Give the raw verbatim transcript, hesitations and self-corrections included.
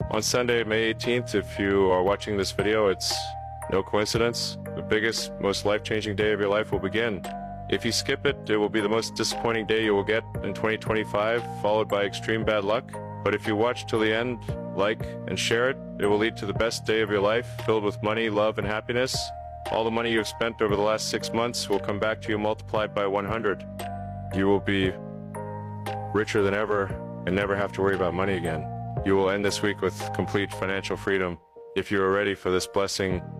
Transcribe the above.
On Sunday, May eighteenth, if you are watching this video, it's no coincidence. The biggest, most life-changing day of your life will begin. If you skip it, it will be the most disappointing day you will get in twenty twenty-five, followed by extreme bad luck. But if you watch till the end, like, and share it, it will lead to the best day of your life, filled with money, love, and happiness. All the money you have spent over the last six months will come back to you multiplied by one hundred. You will be richer than ever and never have to worry about money again. You will end this week with complete financial freedom. If you are ready for this blessing,